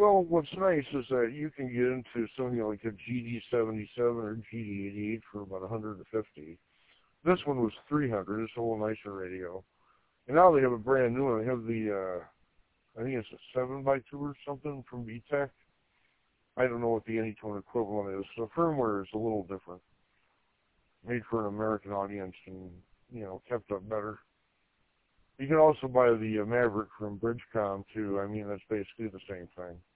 Well, what's nice is that you can get into something like a GD77 or GD88 for about 150. This one was 300. It's a little nicer radio. And now they have a brand new one. They have the, I think it's a 7x2 or something from VTech. I don't know what the Anytone equivalent is. The firmware is a little different. Made for an American audience and, kept up better. You can also buy the Maverick from Bridgecom, too. I mean, that's basically the same thing.